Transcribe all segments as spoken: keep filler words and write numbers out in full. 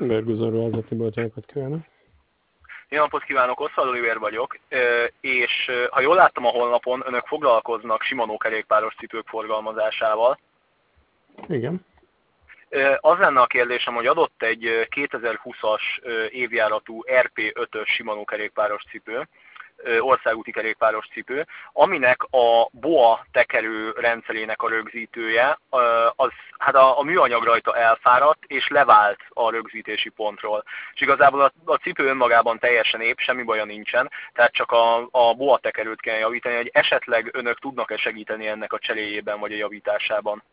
Bergőzön ruházati boltjákat kívánok. Jó napot kívánok, Oszal Oliver vagyok, és ha jól láttam a honlapon, önök foglalkoznak Shimano kerékpáros cipők forgalmazásával. Igen. Az lenne a kérdésem, hogy adott egy kétezer-húszas évjáratú er pé ötös Shimano kerékpáros cipő, országúti kerékpáros cipő, aminek a BOA tekerő rendszerének a rögzítője, az, hát a, a műanyag rajta elfáradt, és levált a rögzítési pontról. És igazából a, a cipő önmagában teljesen épp, semmi baja nincsen, tehát csak a, a BOA tekerőt kell javítani, hogy esetleg önök tudnak-e segíteni ennek a cseréjében, vagy a javításában.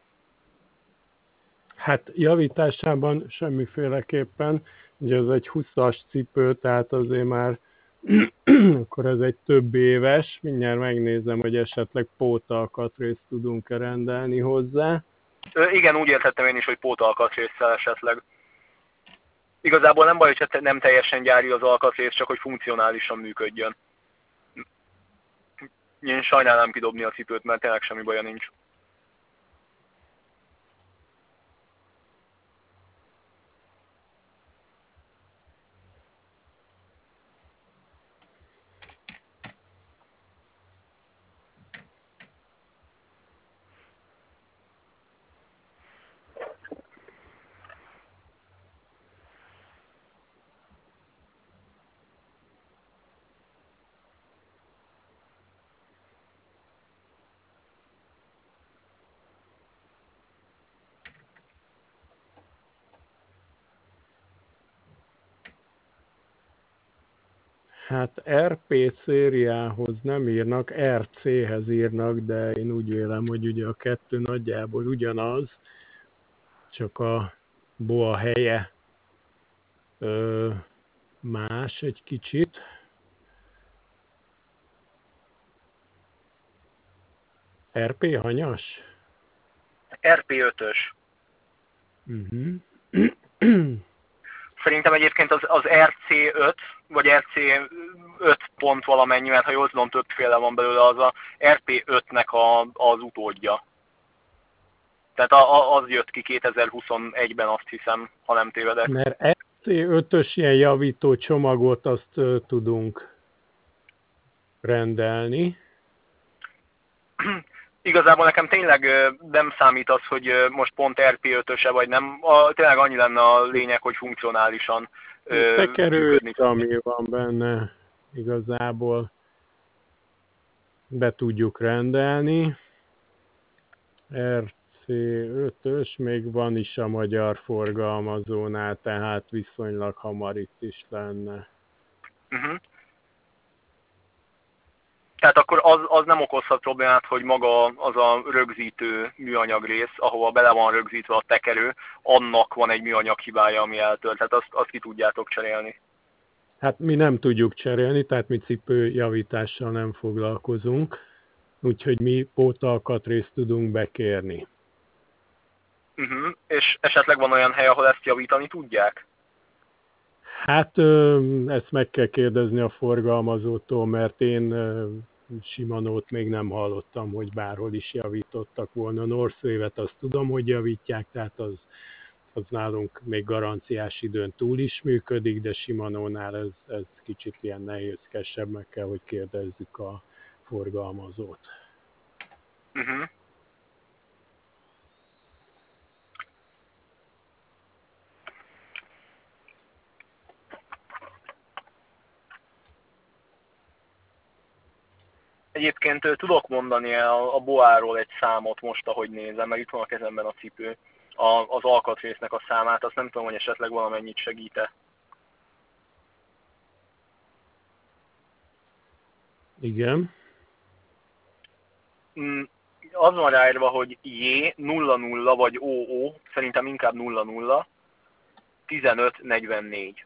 Hát javításában semmiféleképpen, ugye ez egy húszas cipő, tehát azért már akkor ez egy több éves, mindjárt megnézem, hogy esetleg pótalkatrészt tudunk-e rendelni hozzá. Ö, igen, úgy értettem én is, hogy pótalkatrészsel esetleg. Igazából nem baj, hogy nem teljesen gyári az alkatrész, csak hogy funkcionálisan működjön. Én sajnálnám kidobni a cipőt, mert tényleg semmi baja nincs. Hát er pé szériához nem írnak, er céhez írnak, de én úgy vélem, hogy ugye a kettő nagyjából ugyanaz, csak a BOA helye ö, más egy kicsit. er pé hanyas? er pé ötös. Uh-huh. Szerintem egyébként az, az er cé öt, vagy er cé öt pont valamennyi, mert ha jól tudom, többféle van belőle, az a er pé ötnek a, az utódja. Tehát a, a, az jött ki kétezer-huszonegyben, azt hiszem, ha nem tévedek. Mert er cé ötös ilyen javító csomagot azt uh, tudunk rendelni. Igazából nekem tényleg nem számít az, hogy most pont er pé ötöse vagy nem. A, tényleg annyi lenne a lényeg, hogy funkcionálisan Tekerő, működni. ami van benne, igazából be tudjuk rendelni. er cé ötös, még van is a magyar forgalmazónál, tehát viszonylag hamar itt is lenne. Uh-huh. Tehát akkor az, az nem okozhat problémát, hogy maga az a rögzítő műanyag rész, ahova bele van rögzítve a tekerő, annak van egy műanyag hibája, ami eltölt. Tehát azt, azt ki tudjátok cserélni. Hát mi nem tudjuk cserélni, tehát mi cipőjavítással nem foglalkozunk, úgyhogy mi pótalkatrészt tudunk bekérni. Uh-huh. És esetleg van olyan hely, ahol ezt javítani tudják? Hát ezt meg kell kérdezni a forgalmazótól, mert én Shimanót még nem hallottam, hogy bárhol is javítottak volna. Northwave-et azt tudom, hogy javítják, tehát az, az nálunk még garanciás időn túl is működik, de Shimanónál ez, ez kicsit ilyen nehézkesebb, meg kell, hogy kérdezzük a forgalmazót. Uh-huh. Egyébként tudok mondani a, a boáról egy számot most, ahogy nézem, mert itt van a kezemben a cipő, a, az alkatrésznek a számát, azt nem tudom, hogy esetleg valamennyit segít-e. Igen. Mm, az van ráírva, hogy J nulla nulla vagy o o, szerintem inkább nulla nulla, tizenöt negyvennégy.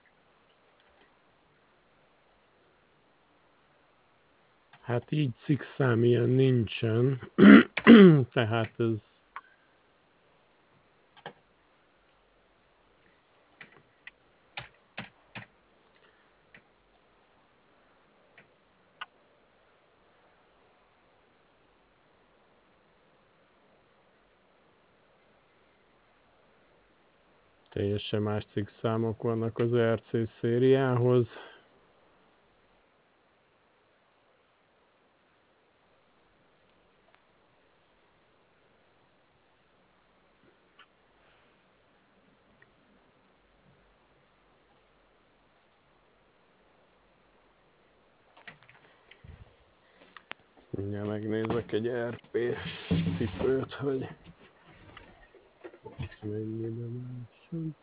Hát így szikszám ilyen nincsen, tehát ez Teljesen más cikkszámok vannak az er cé szériához. Mindjárt megnézek egy er pé cipőt, hogy mennyire lássam.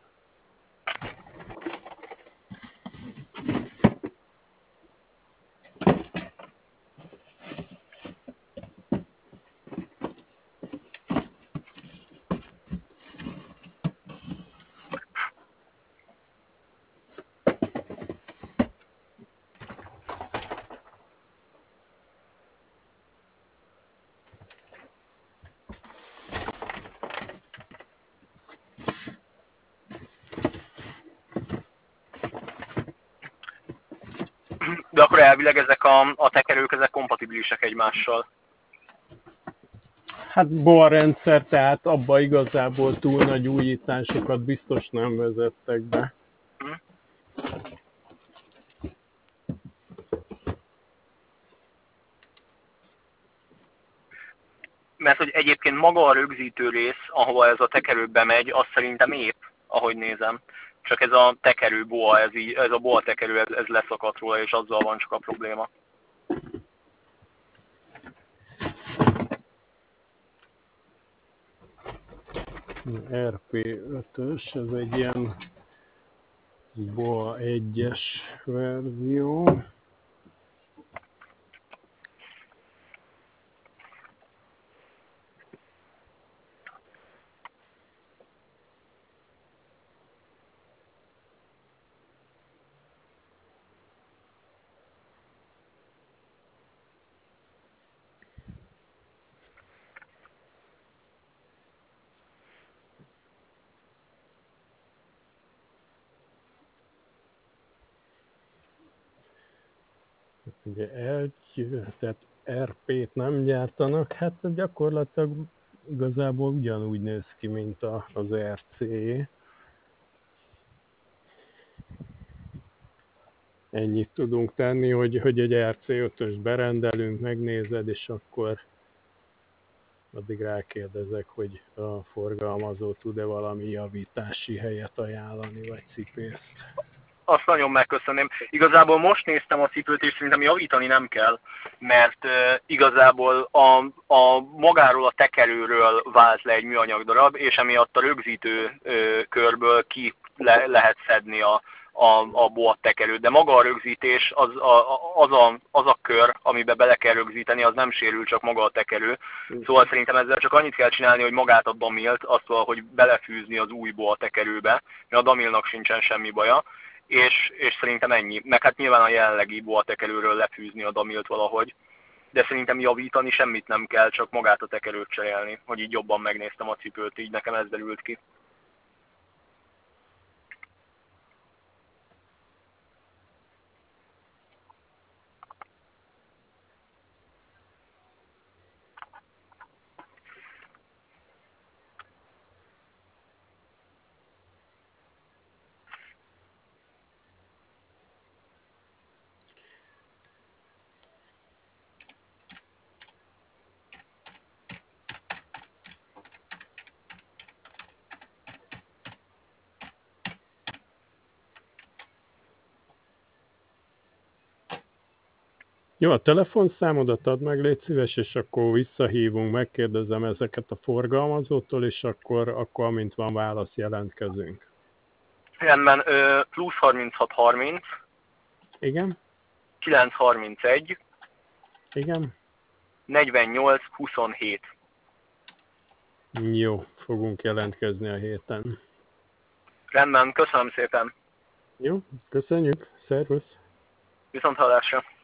De akkor elvileg ezek a, a tekerők, ezek kompatibilisek egymással. Hát boa rendszer, tehát abba igazából túl nagy újításokat biztos nem vezettek be. Hm? Mert hogy egyébként maga a rögzítő rész, ahova ez a tekerő bemegy, az szerintem épp, ahogy nézem. Csak ez a tekerő boa, ez, így, ez a boa tekerő, ez, ez leszakadt róla, és azzal van csak a probléma. er pé ötös, ez egy ilyen boa egyes verzió. Ugye egy, tehát er pét nem gyártanak, hát gyakorlatilag igazából ugyanúgy néz ki, mint az er cé. Ennyit tudunk tenni, hogy, hogy egy er cé ötös berendelünk, megnézed, és akkor addig rákérdezek, hogy a forgalmazó tud-e valami javítási helyet ajánlani, vagy cipészt. Azt nagyon megköszönném. Igazából most néztem a cipőt, és szerintem javítani nem kell, mert uh, igazából a, a magáról a tekerőről vált le egy műanyag darab, és emiatt a rögzítő uh, körből ki le, lehet szedni a, a, a boa tekerőt. De maga a rögzítés, az a, az, a, az a kör, amiben bele kell rögzíteni, az nem sérül, csak maga a tekerő. Szóval szerintem ezzel csak annyit kell csinálni, hogy magát a damilt, azt hogy belefűzni az új boa tekerőbe, mert a damilnak sincsen semmi baja. És, és szerintem ennyi. Meg hát nyilván a jelenlegi boa tekerőről lefűzni a damilt valahogy. De szerintem javítani semmit nem kell, csak magát a tekerőt cserélni, hogy így jobban megnéztem a cipőt, így nekem ez derült ki. Jó, a telefonszámodat add meg, légy szíves, és akkor visszahívunk, megkérdezem ezeket a forgalmazótól, és akkor, akkor amint van válasz, jelentkezünk. Rendben, plusz harminchat harminc. Igen? kilenc harmincegy. Igen? negyvennyolc huszonhét. Jó, fogunk jelentkezni a héten. Rendben, köszönöm szépen. Jó, köszönjük, szervusz! Viszont hallásra.